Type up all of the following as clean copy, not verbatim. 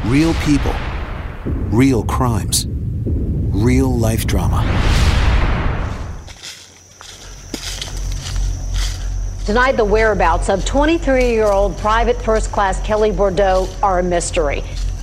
Real people, real crimes, real life drama. Tonight, the whereabouts of 23-year-old Private First Class Kelly Bordeaux are a mystery.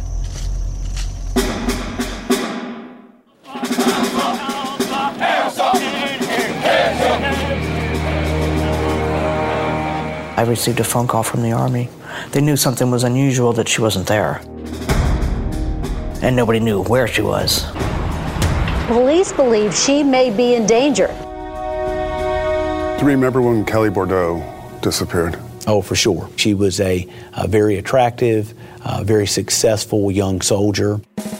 I received a phone call from the Army. They knew something was unusual, that she wasn't there. And nobody knew where she was. Police believe she may be in danger. Do you remember when Kelly Bordeaux disappeared? Oh, for sure. She was a very attractive, very successful young soldier.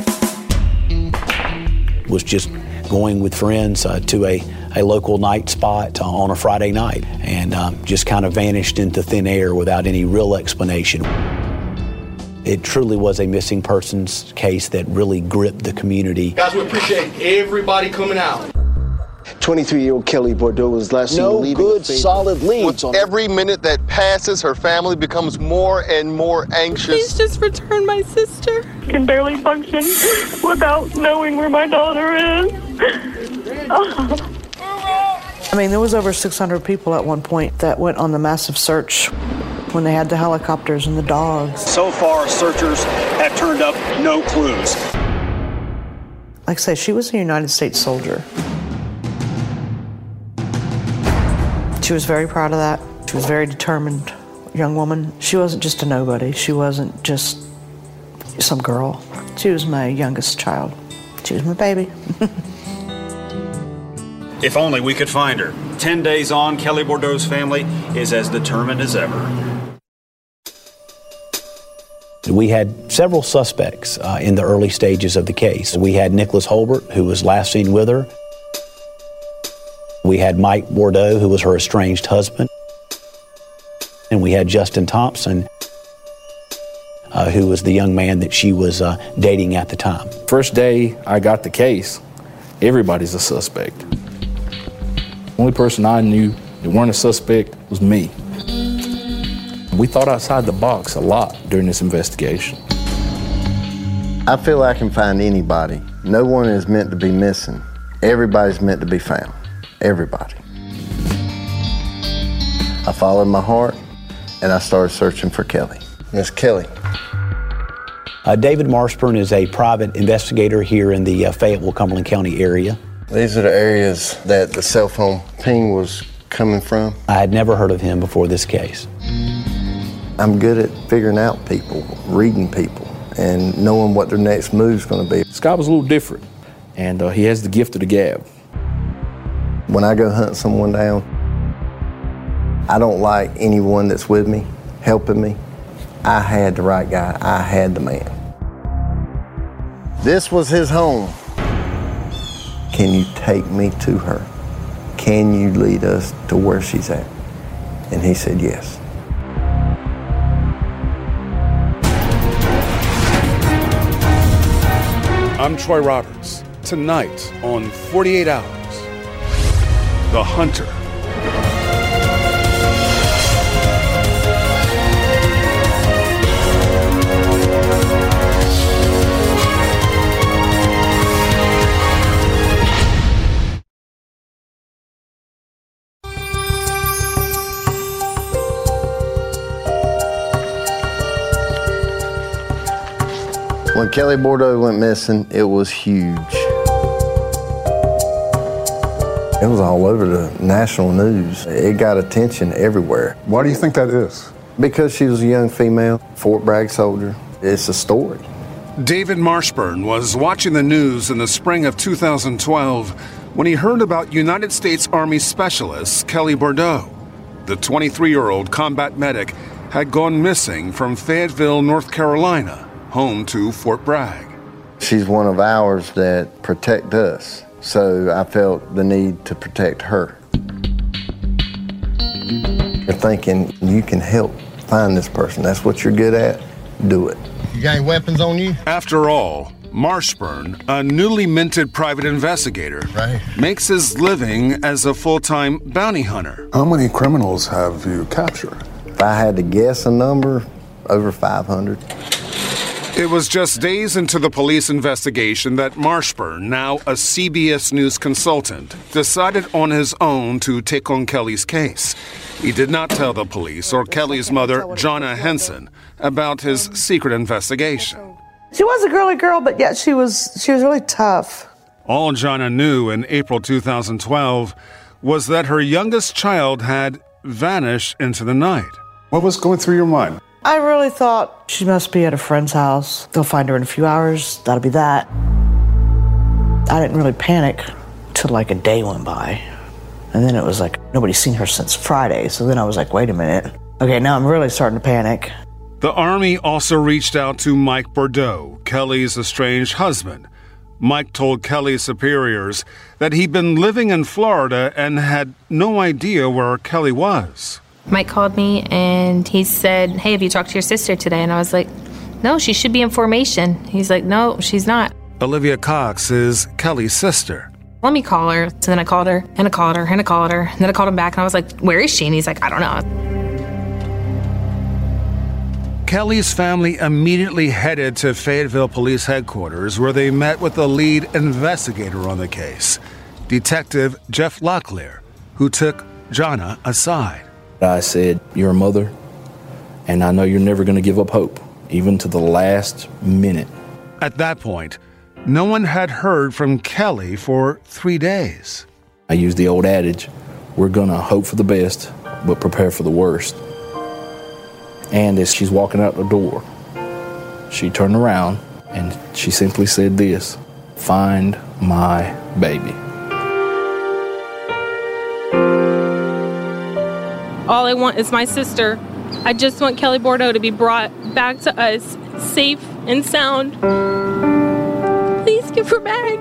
Was just going with friends to a local night spot on a Friday night, and just kind of vanished into thin air without any real explanation. It truly was a missing persons case that really gripped the community. Guys, we appreciate everybody coming out. 23-year-old Kelly Bordeaux was last seen leaving. No good, solid leads. With every minute that passes, her family becomes more and more anxious. Please just return my sister. Can barely function without knowing where my daughter is. I mean, there was over 600 people at one point that went on the massive search when they had the helicopters and the dogs. So far, searchers have turned up no clues. Like I say, she was a United States soldier. She was very proud of that. She was a very determined young woman. She wasn't just a nobody. She wasn't just some girl. She was my youngest child. She was my baby. If only we could find her. 10 days on, Kelly Bordeaux's family is as determined as ever. We had several suspects in the early stages of the case. We had Nicholas Holbert, who was last seen with her. We had Mike Bordeaux, who was her estranged husband. And we had Justin Thompson, who was the young man that she was dating at the time. First day I got the case, everybody's a suspect. The only person I knew that weren't a suspect was me. We thought outside the box a lot during this investigation. I feel I can find anybody. No one is meant to be missing. Everybody's meant to be found. Everybody. I followed my heart and I started searching for Kelly. Miss Kelly. David Marshburn is a private investigator here in the Fayetteville, Cumberland County area. These are the areas that the cell phone ping was coming from. I had never heard of him before this case. I'm good at figuring out people, reading people, and knowing what their next move's going to be. Scott was a little different, and he has the gift of the gab. When I go hunt someone down, I don't like anyone that's with me, helping me. I had the right guy. I had the man. This was his home. Can you take me to her? Can you lead us to where she's at? And he said yes. I'm Troy Roberts. Tonight on 48 Hours, The Hunter. When Kelly Bordeaux went missing, it was huge. It was all over the national news. It got attention everywhere. Why do you think that is? Because she was a young female, Fort Bragg soldier. It's a story. David Marshburn was watching the news in the spring of 2012 when he heard about United States Army Specialist Kelly Bordeaux. The 23-year-old combat medic had gone missing from Fayetteville, North Carolina, home to Fort Bragg. She's one of ours that protect us, so I felt the need to protect her. You're thinking you can help find this person. That's what you're good at. Do it. You got any weapons on you? After all, Marshburn, a newly minted private investigator, makes his living as a full-time bounty hunter. How many criminals have you captured? If I had to guess a number, over 500. It was just days into the police investigation that Marshburn, now a CBS News consultant, decided on his own to take on Kelly's case. He did not tell the police or Kelly's mother, Jonna Henson, about his secret investigation. She was a girly girl, but yet she was really tough. All Jonna knew in April 2012 was that her youngest child had vanished into the night. What was going through your mind? I really thought she must be at a friend's house. They'll find her in a few hours. That'll be that. I didn't really panic till like a day went by. And then it was like, nobody's seen her since Friday. So then I was like, wait a minute. Okay, now I'm really starting to panic. The Army also reached out to Mike Bordeaux, Kelly's estranged husband. Mike told Kelly's superiors that he'd been living in Florida and had no idea where Kelly was. Mike called me and he said, hey, have you talked to your sister today? And I was like, no, she should be in formation. He's like, no, she's not. Olivia Cox is Kelly's sister. Let me call her. So then I called her, and I called her, and I called her. And then I called him back, and I was like, where is she? And he's like, I don't know. Kelly's family immediately headed to Fayetteville Police Headquarters, where they met with the lead investigator on the case, Detective Jeff Locklear, who took Jonna aside. I said, you're a mother, and I know you're never going to give up hope, even to the last minute. At that point, no one had heard from Kelly for 3 days. I used the old adage, we're going to hope for the best, but prepare for the worst. And as she's walking out the door, she turned around and she simply said this, find my baby. All I want is my sister. I just want Kelly Bordeaux to be brought back to us, safe and sound. Please give her back.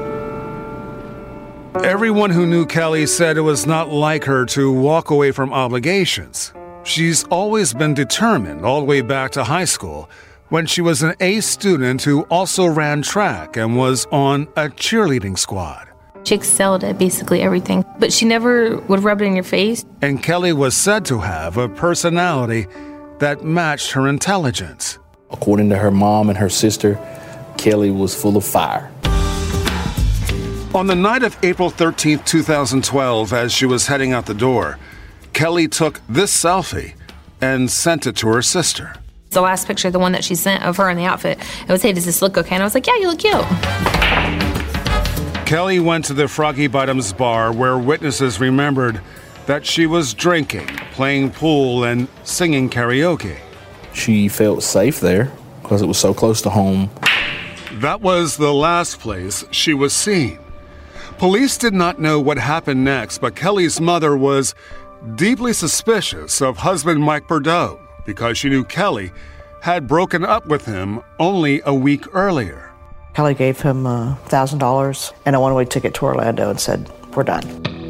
Everyone who knew Kelly said it was not like her to walk away from obligations. She's always been determined all the way back to high school, when she was an A student who also ran track and was on a cheerleading squad. She excelled at basically everything, but she never would rub it in your face. And Kelly was said to have a personality that matched her intelligence. According to her mom and her sister, Kelly was full of fire. On the night of April 13, 2012, as she was heading out the door, Kelly took this selfie and sent it to her sister. The last picture, the one that she sent of her in the outfit, it was, hey, does this look okay? And I was like, yeah, you look cute. Kelly went to the Froggy Bottoms bar, where witnesses remembered that she was drinking, playing pool, and singing karaoke. She felt safe there because it was so close to home. That was the last place she was seen. Police did not know what happened next, but Kelly's mother was deeply suspicious of husband Mike Bordeaux because she knew Kelly had broken up with him only a week earlier. Kelly gave him $1,000 and a one-way ticket to Orlando and said, we're done.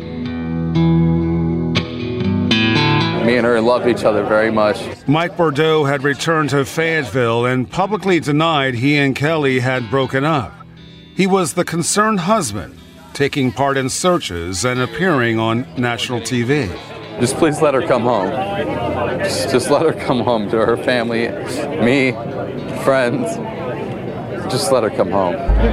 Me and her love each other very much. Mike Bordeaux had returned to Fayetteville and publicly denied he and Kelly had broken up. He was the concerned husband, taking part in searches and appearing on national TV. Just please let her come home. Just let her come home to her family, me, friends. Just let her come home.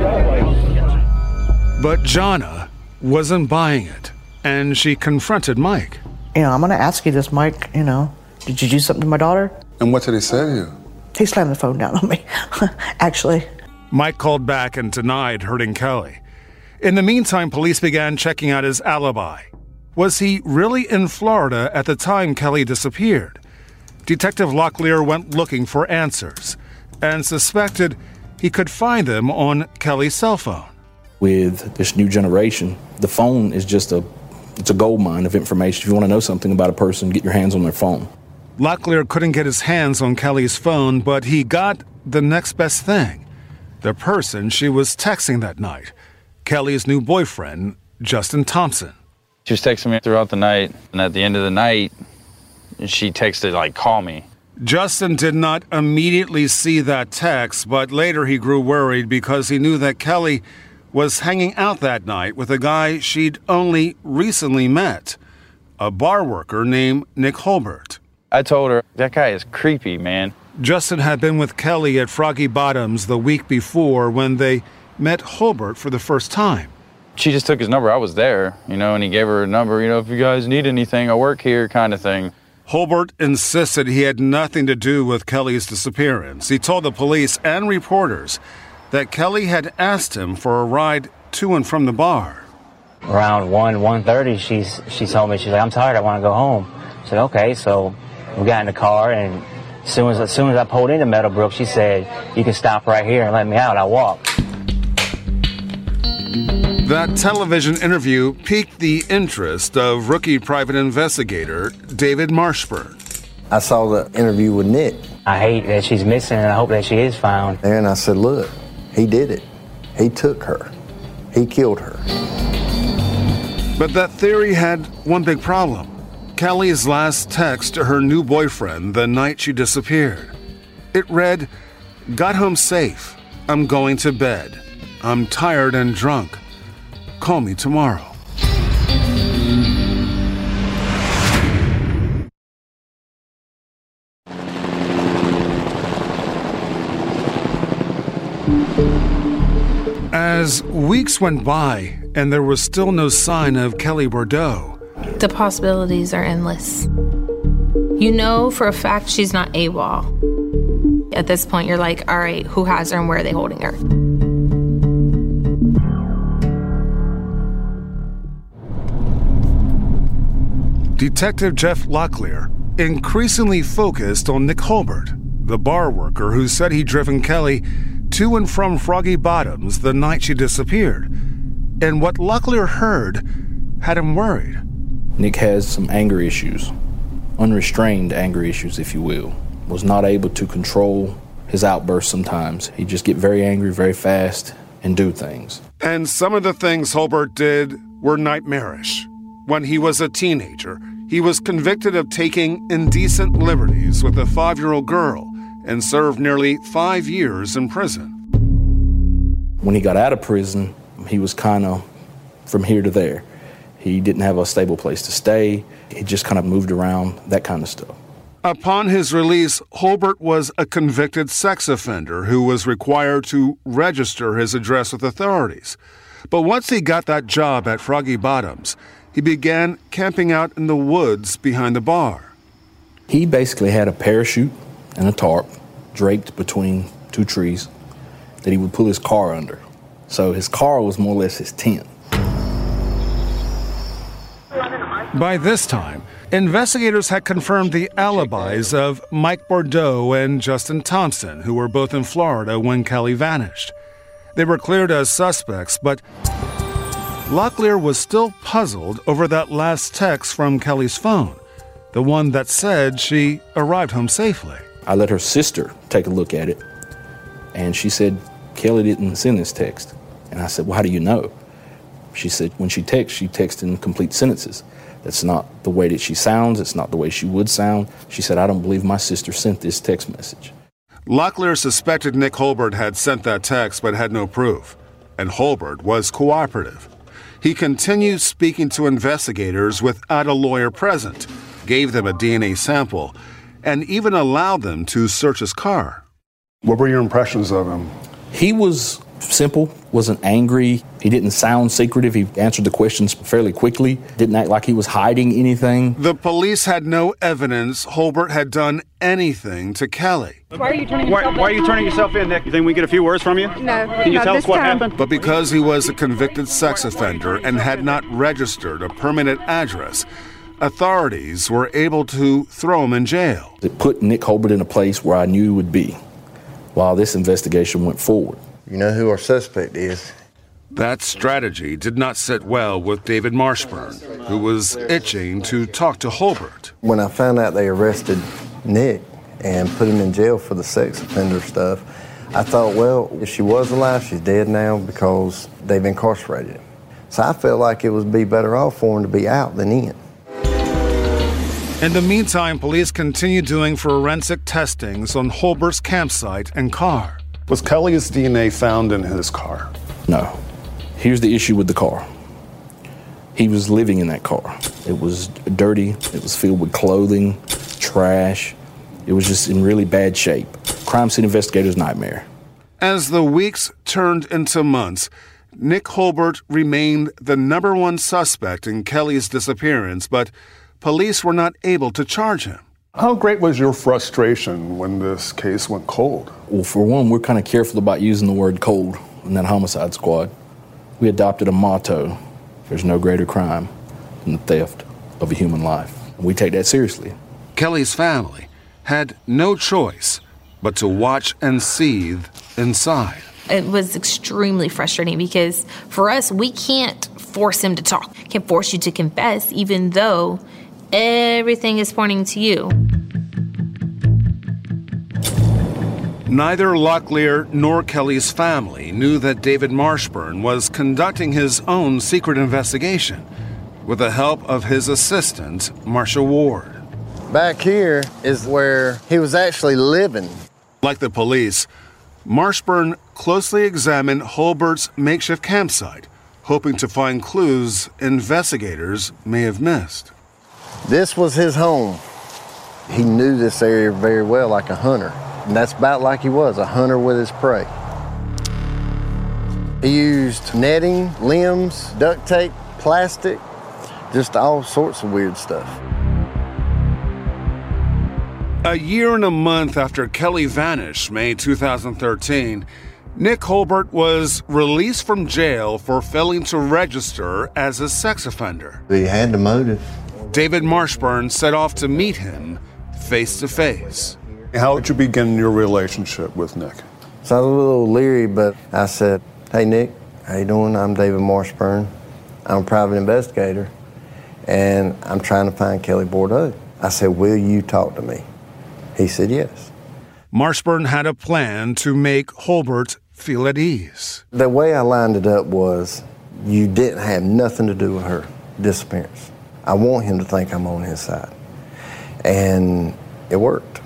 But Jonna wasn't buying it, and she confronted Mike. I'm going to ask you this, Mike, did you do something to my daughter? And what did he say to you? He slammed the phone down on me, actually. Mike called back and denied hurting Kelly. In the meantime, police began checking out his alibi. Was he really in Florida at the time Kelly disappeared? Detective Locklear went looking for answers and suspected he could find them on Kelly's cell phone. With this new generation, the phone is just it's a gold mine of information. If you want to know something about a person, get your hands on their phone. Locklear couldn't get his hands on Kelly's phone, but he got the next best thing. The person she was texting that night, Kelly's new boyfriend, Justin Thompson. She was texting me throughout the night, and at the end of the night, she texted, call me. Justin did not immediately see that text, but later he grew worried because he knew that Kelly was hanging out that night with a guy she'd only recently met, a bar worker named Nick Holbert. I told her, that guy is creepy, man. Justin had been with Kelly at Froggy Bottoms the week before when they met Holbert for the first time. She just took his number. I was there, and he gave her a number, if you guys need anything, I work here kind of thing. Holbert insisted he had nothing to do with Kelly's disappearance. He told the police and reporters that Kelly had asked him for a ride to and from the bar. Around 1:30, she told me, she's like, I'm tired, I want to go home. I said, okay, so we got in the car, and as soon as I pulled into Meadowbrook, she said, you can stop right here and let me out. I walked. That television interview piqued the interest of rookie private investigator David Marshburn. I saw the interview with Nick. I hate that she's missing, and I hope that she is found. And I said, look, he did it. He took her. He killed her. But that theory had one big problem. Kelly's last text to her new boyfriend the night she disappeared. It read, "Got home safe. I'm going to bed. I'm tired and drunk. Call me tomorrow." As weeks went by and there was still no sign of Kelly Bordeaux, the possibilities are endless. You know for a fact she's not AWOL. At this point, you're like, all right, who has her and where are they holding her? Detective Jeff Locklear increasingly focused on Nick Holbert, the bar worker who said he'd driven Kelly to and from Froggy Bottoms the night she disappeared. And what Locklear heard had him worried. Nick has some anger issues, unrestrained anger issues, if you will. Was not able to control his outbursts sometimes. He'd just get very angry very fast and do things. And some of the things Holbert did were nightmarish. When he was a teenager, he was convicted of taking indecent liberties with a 5-year-old girl and served nearly 5 years in prison. When he got out of prison, he was kind of from here to there. He didn't have a stable place to stay. He just kind of moved around, that kind of stuff. Upon his release, Holbert was a convicted sex offender who was required to register his address with authorities. But once he got that job at Froggy Bottoms, he began camping out in the woods behind the bar. He basically had a parachute and a tarp draped between 2 trees that he would pull his car under. So his car was more or less his tent. By this time, investigators had confirmed the alibis of Mike Bordeaux and Justin Thompson, who were both in Florida when Kelly vanished. They were cleared as suspects, but Locklear was still puzzled over that last text from Kelly's phone, the one that said she arrived home safely. I let her sister take a look at it, and she said, Kelly didn't send this text. And I said, well, how do you know? She said, when she texts in complete sentences. That's not the way that she sounds. It's not the way she would sound. She said, I don't believe my sister sent this text message. Locklear suspected Nick Holbert had sent that text but had no proof, and Holbert was cooperative. He continued speaking to investigators without a lawyer present, gave them a DNA sample, and even allowed them to search his car. What were your impressions of him? He was simple, wasn't angry. He didn't sound secretive. He answered the questions fairly quickly, didn't act like he was hiding anything. The police had no evidence Holbert had done anything to Kelly. Why are you turning yourself in, Nick? You think we can get a few words from you? No. Can you tell us what happened? But because he was a convicted sex offender and had not registered a permanent address, authorities were able to throw him in jail. It put Nick Holbert in a place where I knew he would be while this investigation went forward. You know who our suspect is. That strategy did not sit well with David Marshburn, who was itching to talk to Holbert. When I found out they arrested Nick and put him in jail for the sex offender stuff, I thought, well, if she was alive, she's dead now because they've incarcerated him. So I felt like it would be better off for him to be out than in. In the meantime, police continued doing forensic testings on Holbert's campsite and car. Was Kelly's DNA found in his car? No. Here's the issue with the car. He was living in that car. It was dirty. It was filled with clothing, trash. It was just in really bad shape. Crime scene investigator's nightmare. As the weeks turned into months, Nick Holbert remained the #1 suspect in Kelly's disappearance, but police were not able to charge him. How great was your frustration when this case went cold? Well, for one, we're kind of careful about using the word cold in that homicide squad. We adopted a motto: there's no greater crime than the theft of a human life. And we take that seriously. Kelly's family had no choice but to watch and seethe inside. It was extremely frustrating because for us, we can't force him to talk. Can't force you to confess, even though everything is pointing to you. Neither Locklear nor Kelly's family knew that David Marshburn was conducting his own secret investigation with the help of his assistant, Marsha Ward. Back here is where he was actually living. Like the police, Marshburn closely examined Holbert's makeshift campsite, hoping to find clues investigators may have missed. This was his home. He knew this area very well, like a hunter. And that's about like he was, a hunter with his prey. He used netting, limbs, duct tape, plastic, just all sorts of weird stuff. A year and a month after Kelly vanished, May 2013, Nick Holbert was released from jail for failing to register as a sex offender. He had the motive. David Marshburn set off to meet him face to face. How did you begin your relationship with Nick? So I was a little leery, but I said, "Hey Nick, how you doing? I'm David Marshburn. I'm a private investigator, and I'm trying to find Kelly Bordeaux." I said, "Will you talk to me?" He said yes. Marshburn had a plan to make Holbert feel at ease. The way I lined it up was, you didn't have nothing to do with her disappearance. I want him to think I'm on his side. And it worked.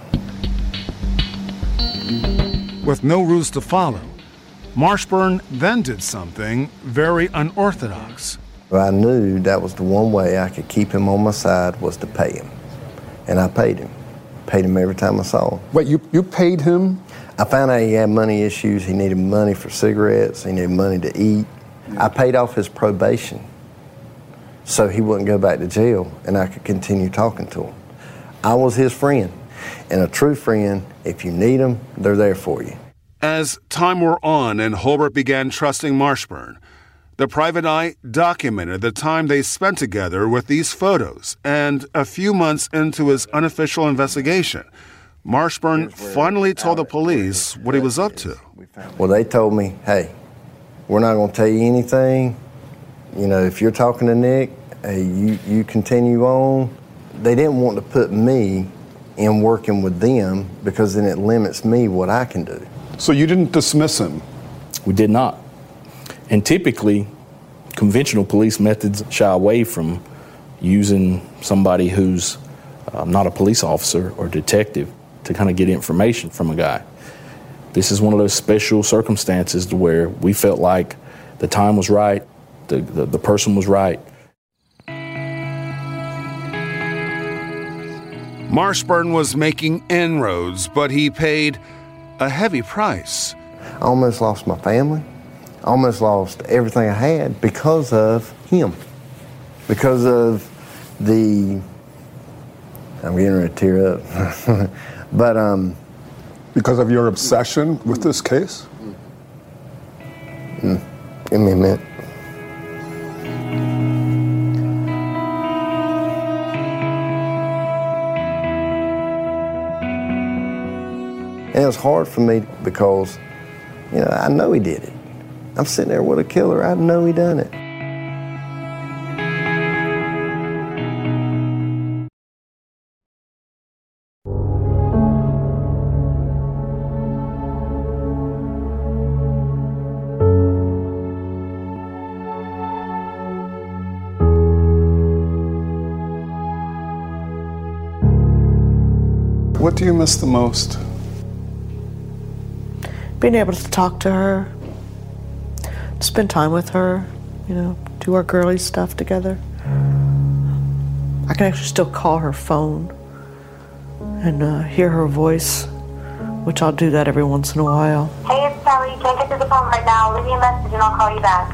With no rules to follow, Marshburn then did something very unorthodox. I knew that was the one way I could keep him on my side, was to pay him. And I paid him. Paid him every time I saw him. Wait, you paid him? I found out he had money issues. He needed money for cigarettes. He needed money to eat. I paid off his probation so he wouldn't go back to jail and I could continue talking to him. I was his friend. And a true friend, if you need them, they're there for you. As time wore on and Holbert began trusting Marshburn, the private eye documented the time they spent together with these photos, and a few months into his unofficial investigation, Marshburn finally told the police what he was up to. Well, they told me, "Hey, we're not going to tell you anything. You know, if you're talking to Nick, hey, you continue on." They didn't want to put me in working with them because then it limits me what I can do. So you didn't dismiss him? We did not. And typically, conventional police methods shy away from using somebody who's not a police officer or detective to kind of get information from a guy. This is one of those special circumstances to where we felt like the time was right, the person was right. Marshburn was making inroads, but he paid a heavy price. I almost lost my family. I almost lost everything I had because of him. Because of the... I'm getting ready to tear up. But, because of your obsession with this case? Give me a minute. And it was hard for me because, you know, I know he did it. I'm sitting there with a killer. I know he done it. What do you miss the most? Being able to talk to her, to spend time with her, you know, do our girly stuff together. I can actually still call her phone and hear her voice, which I'll do that every once in a while. Hey, it's Sally. Can't get to the phone right now. Leave me a message and I'll call you back.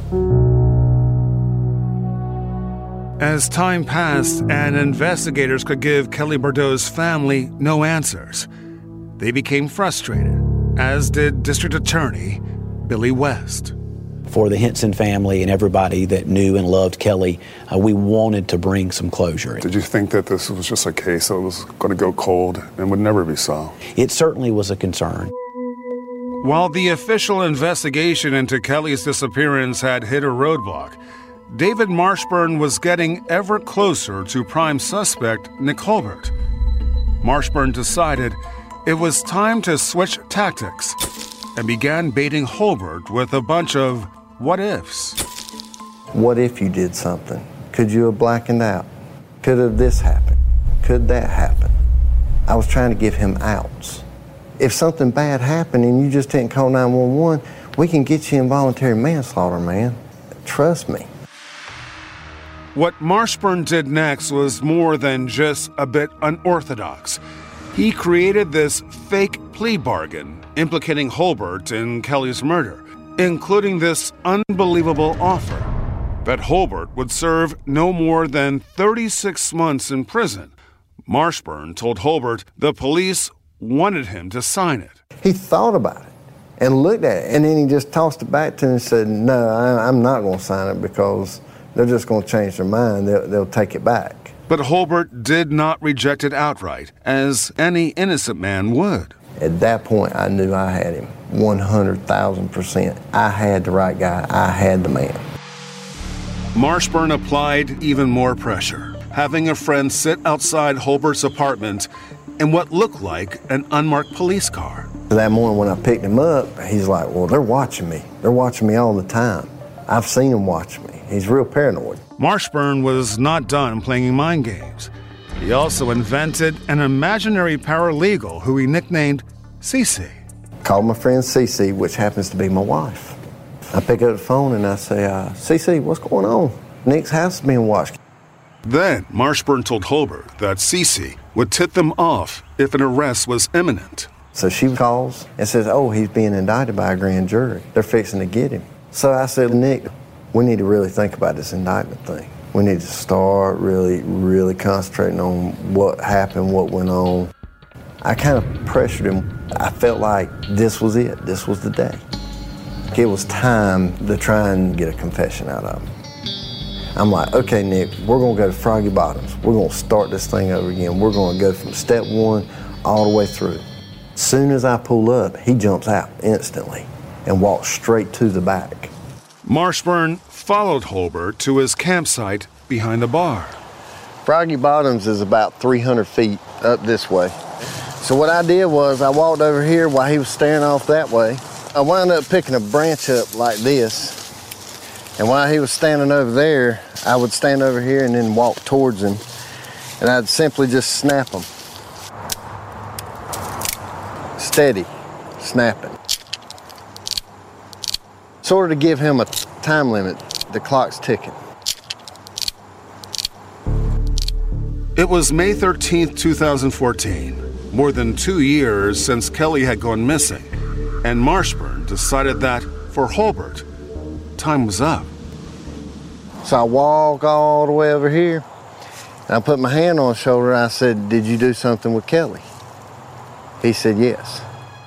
As time passed and investigators could give Kelly Bordeaux's family no answers, they became frustrated, as did District Attorney Billy West. For the Henson family and everybody that knew and loved Kelly, we wanted to bring some closure. Did you think that this was just a case that was going to go cold and would never be solved? It certainly was a concern. While the official investigation into Kelly's disappearance had hit a roadblock, David Marshburn was getting ever closer to prime suspect Nick Holbert. Marshburn decided it was time to switch tactics and began baiting Holbert with a bunch of what-ifs. What if you did something? Could you have blackened out? Could have this happened? Could that happen? I was trying to give him outs. If something bad happened and you just didn't call 911, we can get you involuntary manslaughter, man. Trust me. What Marshburn did next was more than just a bit unorthodox. He created this fake plea bargain implicating Holbert in Kelly's murder, including this unbelievable offer that Holbert would serve no more than 36 months in prison. Marshburn told Holbert the police wanted him to sign it. He thought about it and looked at it, and then he just tossed it back to him and said, no, I'm not going to sign it because they're just going to change their mind. They'll take it back. But Holbert did not reject it outright, as any innocent man would. At that point, I knew I had him 100,000%. I had the right guy. I had the man. Marshburn applied even more pressure, having a friend sit outside Holbert's apartment in what looked like an unmarked police car. That morning when I picked him up, he's like, well, they're watching me. They're watching me all the time. I've seen them watch me. He's real paranoid. Marshburn was not done playing mind games. He also invented an imaginary paralegal who he nicknamed Cece. Called my friend Cece, which happens to be my wife. I pick up the phone and I say, Cece, what's going on? Nick's house is being watched. Then Marshburn told Holbert that Cece would tip them off if an arrest was imminent. So she calls and says, oh, he's being indicted by a grand jury. They're fixing to get him. So I said, Nick, we need to really think about this indictment thing. We need to start really concentrating on what happened, what went on. I kind of pressured him. I felt like this was it. This was the day. It was time to try and get a confession out of him. I'm like, okay, Nick, we're going to go to Froggy Bottoms. We're going to start this thing over again. We're going to go from step one all the way through. As soon as I pull up, he jumps out instantly and walks straight to the back. Marshburn followed Holbert to his campsite behind the bar. Froggy Bottoms is about 300 feet up this way. So what I did was I walked over here while he was staring off that way. I wound up picking a branch up like this. And while he was standing over there, I would stand over here and then walk towards him. And I'd simply just snap him. Steady, snapping. Sort of to give him a time limit. The clock's ticking. It was May 13th, 2014, more than 2 years since Kelly had gone missing, and Marshburn decided that, for Holbert, time was up. So I walk all the way over here, and I put my hand on his shoulder, and I said, did you do something with Kelly? He said, yes.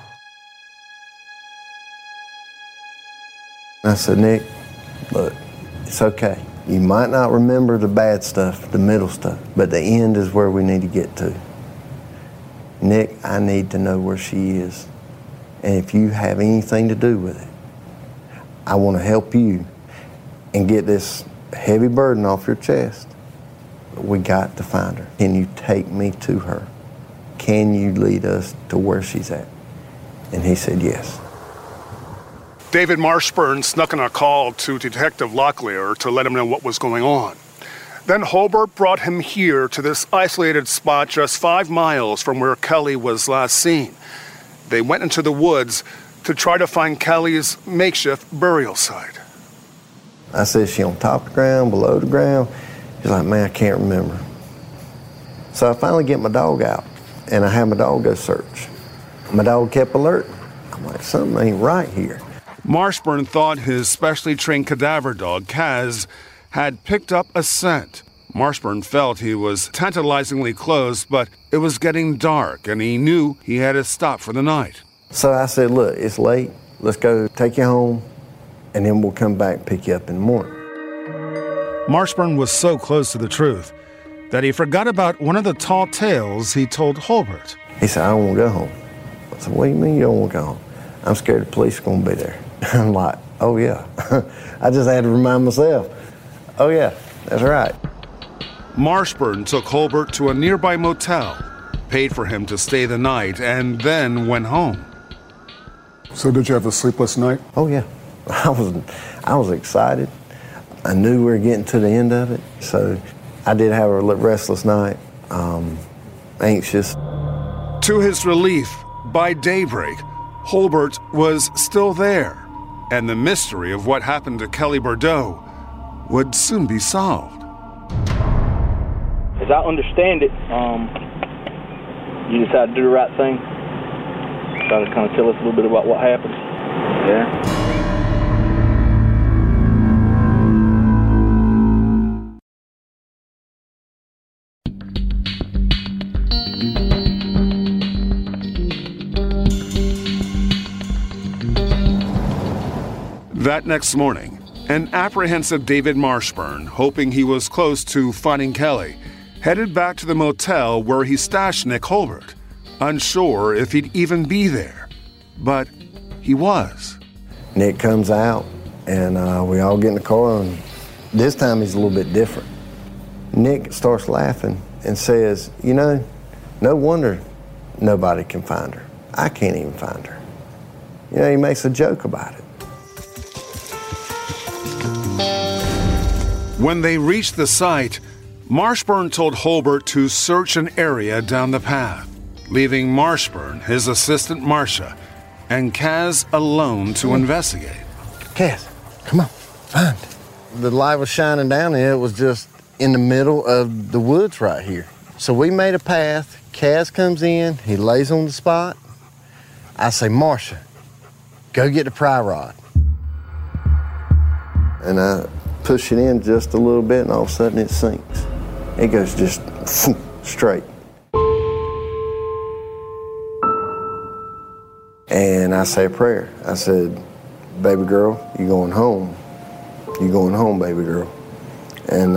I said, Nick, look, it's okay. You might not remember the bad stuff, the middle stuff, but the end is where we need to get to. Nick, I need to know where she is. And if you have anything to do with it, I want to help you and get this heavy burden off your chest. But we got to find her. Can you take me to her? Can you lead us to where she's at? And he said yes. David Marshburn snuck in a call to Detective Locklear to let him know what was going on. Then Holbert brought him here to this isolated spot just 5 miles from where Kelly was last seen. They went into the woods to try to find Kelly's makeshift burial site. I said, is she on top of the ground, below the ground? He's like, man, I can't remember. So I finally get my dog out. and I had my dog go search. My dog kept alert. I'm like, something ain't right here. Marshburn thought his specially trained cadaver dog, Kaz, had picked up a scent. Marshburn felt he was tantalizingly close, but it was getting dark, and he knew he had to stop for the night. So I said, look, it's late. Let's go take you home, and then we'll come back and pick you up in the morning. Marshburn was so close to the truth that he forgot about one of the tall tales he told Holbert. He said, I don't want to go home. I said, what do you mean you don't want to go home? I'm scared the police are going to be there. I'm like, oh, yeah. I just had to remind myself, oh, yeah, that's right. Marshburn took Holbert to a nearby motel, paid for him to stay the night, and then went home. So did you have a sleepless night? Oh, yeah. I was excited. I knew we were getting to the end of it, so I did have a restless night, anxious. To his relief, by daybreak, Holbert was still there, and the mystery of what happened to Kelly Bordeaux would soon be solved. As I understand it, you decided to do the right thing. Try to kind of tell us a little bit about what happened. Yeah. That next morning, an apprehensive David Marshburn, hoping he was close to finding Kelly, headed back to the motel where he stashed Nick Holbert, unsure if he'd even be there. But he was. Nick comes out, and we all get in the car, and this time he's a little bit different. Nick starts laughing and says, you know, no wonder nobody can find her. I can't even find her. You know, he makes a joke about it. When they reached the site, Marshburn told Holbert to search an area down the path, leaving Marshburn, his assistant Marcia, and Kaz alone to investigate. Kaz, come on, find it. The light was shining down and it was just in the middle of the woods right here. So we made a path. Kaz comes in, he lays on the spot. I say, Marcia, go get the pry rod. And I push it in just a little bit, and all of a sudden it sinks. It goes just straight. And I say a prayer. I said, baby girl, you going home. You going home, baby girl. And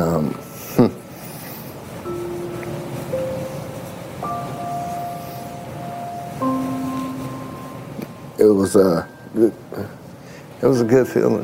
it was good. It was a good feeling.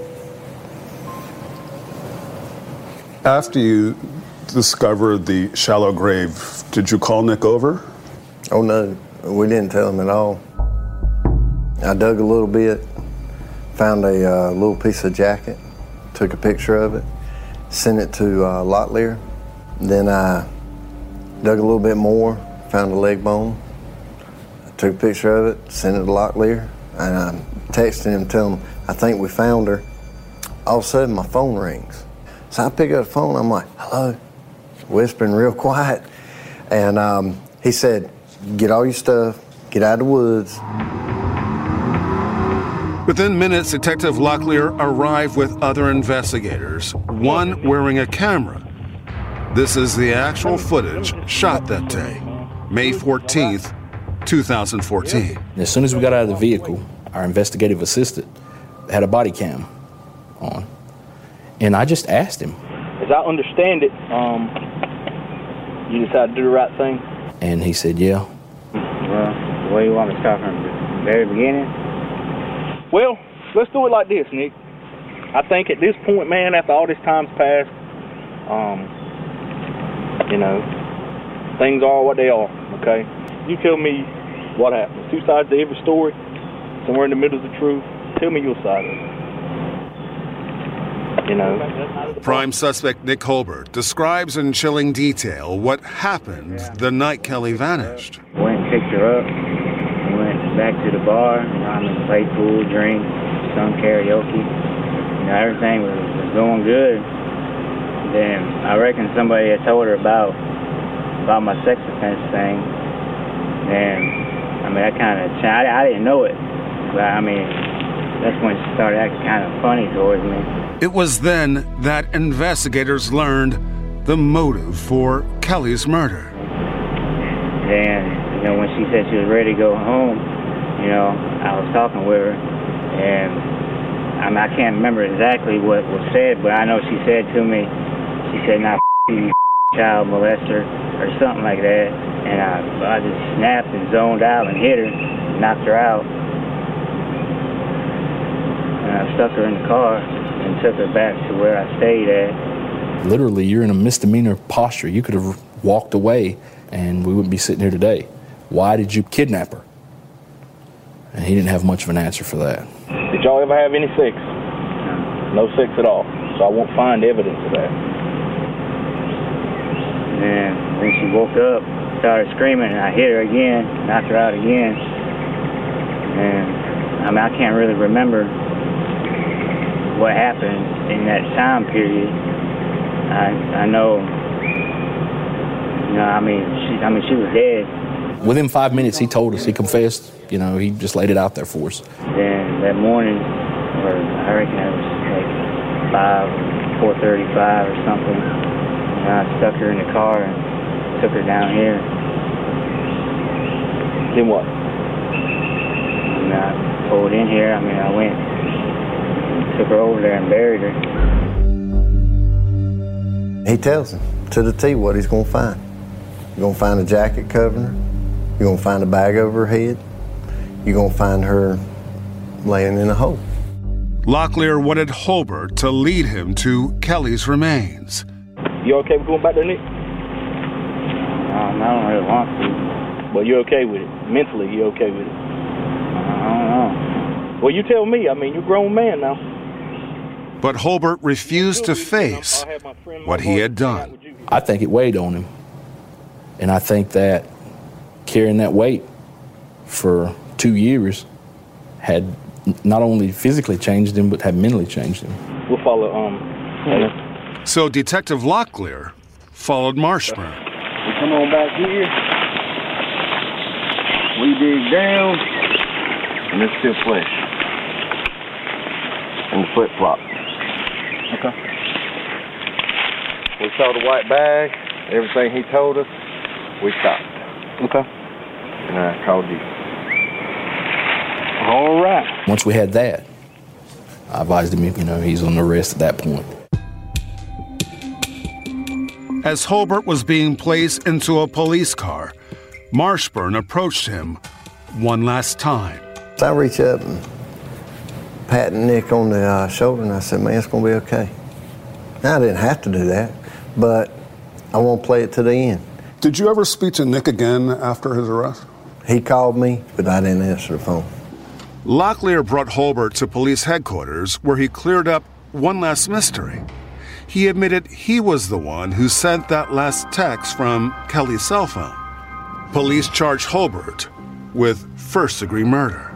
After you discovered the shallow grave, did you call Nick over? Oh, no. We didn't tell him at all. I dug a little bit, found a little piece of jacket, took a picture of it, sent it to Locklear. Then I dug a little bit more, found a leg bone. I took a picture of it, sent it to Locklear, and I texted him, telling him, I think we found her. All of a sudden, my phone rings. So I pick up the phone, I'm like, hello, whispering real quiet. And he said, get all your stuff, get out of the woods. Within minutes, Detective Locklear arrived with other investigators, one wearing a camera. This is the actual footage shot that day, May 14th, 2014. As soon as we got out of the vehicle, our investigative assistant had a body cam on. And I just asked him. As I understand it, you decided to do the right thing? And he said, yeah. Well, what do you want to start from the very beginning? Well, let's do it like this, Nick. I think at this point, man, after all this time's passed, you know, things are what they are, okay? You tell me what happened. Two sides to every story, somewhere in the middle is the truth. Tell me your side of it. You know. Prime suspect Nick Holbert describes in chilling detail what happened the night Kelly vanished. Went and picked her up, went back to the bar, played pool, drink, sung karaoke. You know, everything was going good. Then I reckon somebody had told her about my sex offense thing, And, I mean, that kind of, I didn't know it. But, I mean, that's when she started acting kind of funny towards me. It was then that investigators learned the motive for Kelly's murder. And, you know, when she said she was ready to go home, you know, I was talking with her, and I mean, I can't remember exactly what was said, but I know she said to me, she said, "Now, you child molester," or something like that. And I just snapped and zoned out and hit her, knocked her out. And I stuck her in the car and took her back to where I stayed at. Literally, you're in a misdemeanor posture. You could have walked away and we wouldn't be sitting here today. Why did you kidnap her? And he didn't have much of an answer for that. Did y'all ever have any sex? No sex at all. So I won't find evidence of that. And then she woke up, started screaming, and I hit her again, knocked her out again. And I mean, I can't really remember what happened in that time period. I know, you know, I mean, she was dead. Within 5 minutes, he told us, he confessed, you know, he just laid it out there for us. Then that morning, or I reckon it was like 4:35 or something, and I stuck her in the car and took her down here. Then what? And I pulled in here, I mean, I went and took her over there and buried her. He tells him to the T what he's going to find. You're going to find a jacket covering her. You're going to find a bag over her head. You're going to find her laying in a hole. Locklear wanted Holbert to lead him to Kelly's remains. You okay with going back there, Nick? I don't really want to. Well, you're okay with it. Mentally, you're okay with it. I don't know. Well, you tell me. I mean, you're a grown man now. But Holbert refused to face what he had done. I think it weighed on him. And I think that carrying that weight for 2 years had not only physically changed him, but had mentally changed him. We'll follow, So Detective Locklear followed Marshburn. We come on back here. We dig down. And it's still flesh. And the flip-flop. Okay. We saw the white bag, everything he told us, we stopped. Okay. And I called you. All right. Once we had that, I advised him, you know, he's on arrest at that point. As Holbert was being placed into a police car, Marshburn approached him one last time. So I reach up and pat Nick on the shoulder, and I said, "Man, it's going to be okay." Now, I didn't have to do that, but I want to play it to the end. Did you ever speak to Nick again after his arrest? He called me, but I didn't answer the phone. Locklear brought Holbert to police headquarters, where he cleared up one last mystery. He admitted he was the one who sent that last text from Kelly's cell phone. Police charged Holbert with first-degree murder.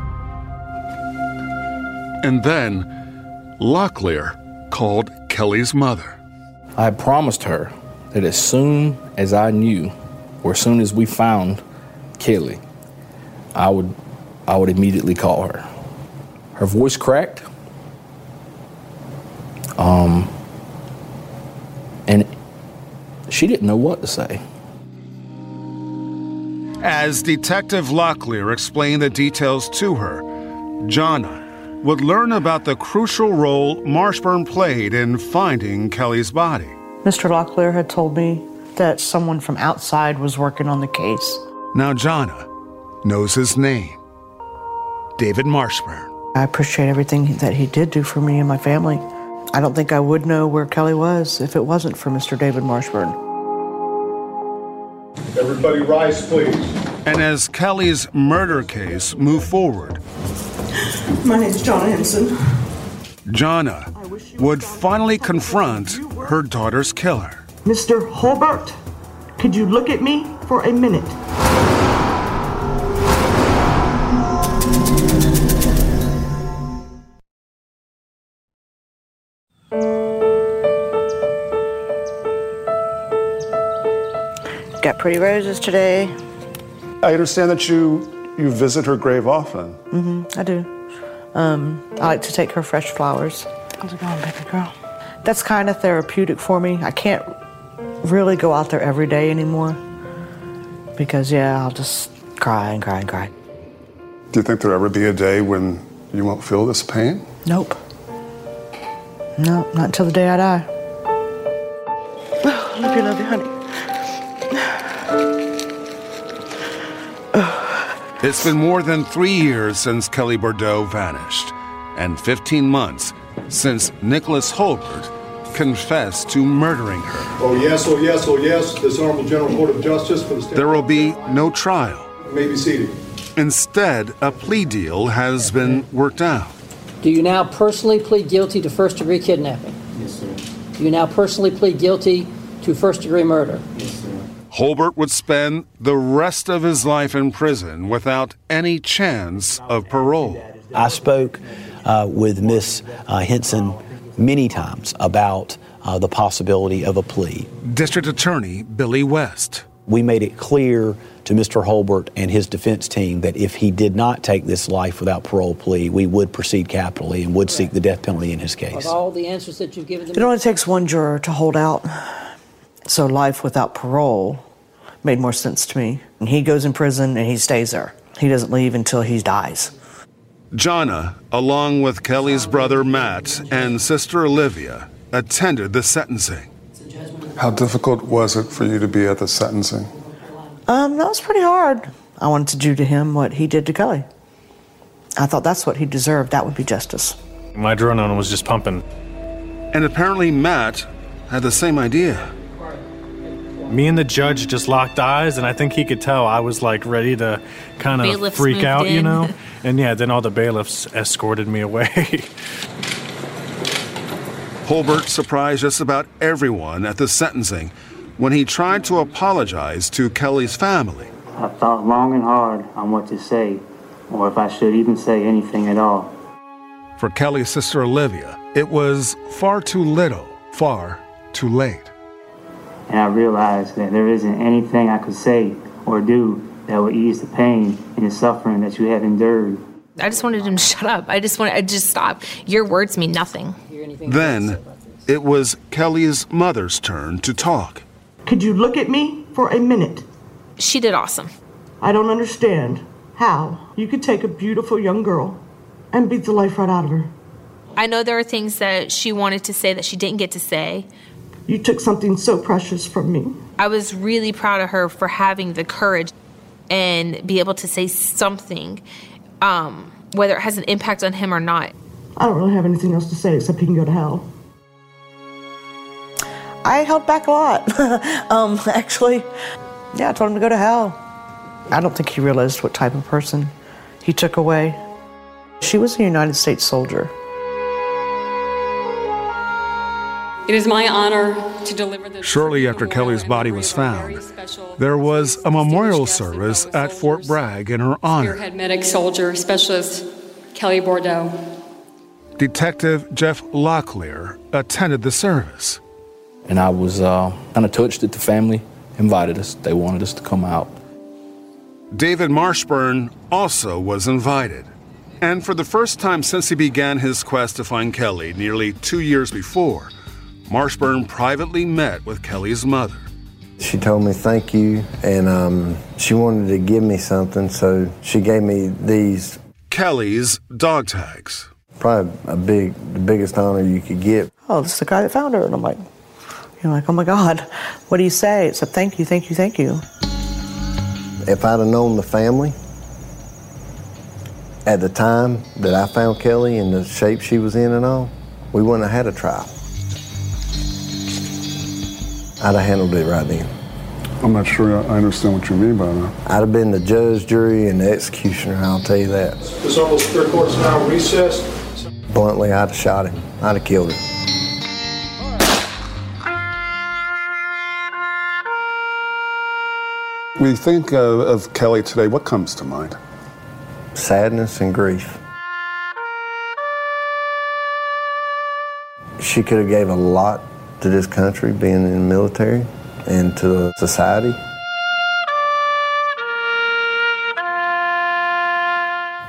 And then Locklear called Kelly's mother. I had promised her that as soon as I knew, or as soon as we found Kelly, I would immediately call her. Her voice cracked. And she didn't know what to say. As Detective Locklear explained the details to her, Jonna would learn about the crucial role Marshburn played in finding Kelly's body. Mr. Locklear had told me that someone from outside was working on the case. Now Jonna knows his name, David Marshburn. I appreciate everything that he did do for me and my family. I don't think I would know where Kelly was if it wasn't for Mr. David Marshburn. Everybody rise, please. And as Kelly's murder case moved forward, My name is Jonna Henson. Jonna would finally confront her daughter's killer. Mr. Holbert, could you look at me for a minute? Got pretty roses today. I understand that you visit her grave often. I do. I like to take her fresh flowers. How's it going, baby girl? That's kind of therapeutic for me. I can't really go out there every day anymore because, I'll just cry and cry and cry. Do you think there'll ever be a day when you won't feel this pain? Nope. No, not until the day I die. Love you, honey. It's been more than 3 years since Kelly Bordeaux vanished, and 15 months since Nicholas Holbert confessed to murdering her. Oh yes, oh yes, oh yes. This Honorable General Court of Justice for the state. There will be no trial. You may be seated. Instead, a plea deal has been worked out. Do you now personally plead guilty to first-degree kidnapping? Yes, sir. Do you now personally plead guilty to first-degree murder? Yes, sir. Holbert would spend the rest of his life in prison without any chance of parole. I spoke with Miss Henson many times about the possibility of a plea. District Attorney Billy West. We made it clear to Mr. Holbert and his defense team that if he did not take this life without parole plea, we would proceed capitally and would seek the death penalty in his case. Of all the answers that you've given them? It only takes one juror to hold out. So life without parole made more sense to me. And he goes in prison and he stays there. He doesn't leave until he dies. Jonna, along with Kelly's brother Matt and sister Olivia, attended the sentencing. How difficult was it for you to be at the sentencing? That was pretty hard. I wanted to do to him what he did to Kelly. I thought that's what he deserved. That would be justice. My adrenaline was just pumping. And apparently Matt had the same idea. Me and the judge just locked eyes, and I think he could tell I was like ready to kind of freak out, you know? And then all the bailiffs escorted me away. Holbert surprised just about everyone at the sentencing when he tried to apologize to Kelly's family. I thought long and hard on what to say, or if I should even say anything at all. For Kelly's sister Olivia, it was far too little, far too late. And I realized that there isn't anything I could say or do that would ease the pain and the suffering that you have endured. I just wanted him to shut up. I just stop. Your words mean nothing. Then it was Kelly's mother's turn to talk. Could you look at me for a minute? She did awesome. I don't understand how you could take a beautiful young girl and beat the life right out of her. I know there are things that she wanted to say that she didn't get to say. You took something so precious from me. I was really proud of her for having the courage and be able to say something, whether it has an impact on him or not. I don't really have anything else to say except he can go to hell. I held back a lot. Actually, I told him to go to hell. I don't think he realized what type of person he took away. She was a United States soldier. It is my honor to deliver the... Shortly after Kelly's body was found, there was a memorial service at Fort Bragg in her honor. Spearhead medic soldier specialist Kelly Bordeaux. Detective Jeff Locklear attended the service. And I was kind of touched that the family invited us. They wanted us to come out. David Marshburn also was invited. And for the first time since he began his quest to find Kelly nearly 2 years before, Marshburn privately met with Kelly's mother. She told me thank you, and she wanted to give me something, so she gave me these. Kelly's dog tags. Probably the biggest honor you could get. Oh, this is the guy that found her. And I'm like, oh my God, what do you say? It's a thank you, thank you, thank you. If I'd have known the family at the time that I found Kelly in the shape she was in and all, we wouldn't have had a trial. I'd have handled it right then. I'm not sure I understand what you mean by that. I'd have been the judge, jury, and the executioner, I'll tell you that. This Honorable Superior Court is now recessed. Bluntly, I'd have shot him. I'd have killed him. When you think of Kelly today, what comes to mind? Sadness and grief. She could have gave a lot to this country, being in the military, and to society.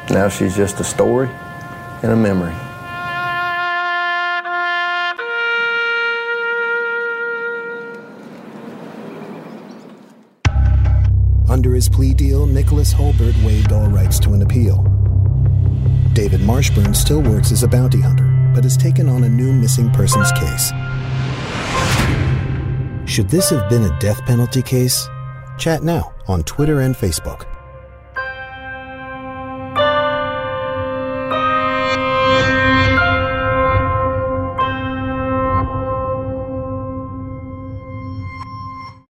Now she's just a story and a memory. Under his plea deal, Nicholas Holbert waived all rights to an appeal. David Marshburn still works as a bounty hunter, but has taken on a new missing persons case. Should this have been a death penalty case? Chat now on Twitter and Facebook.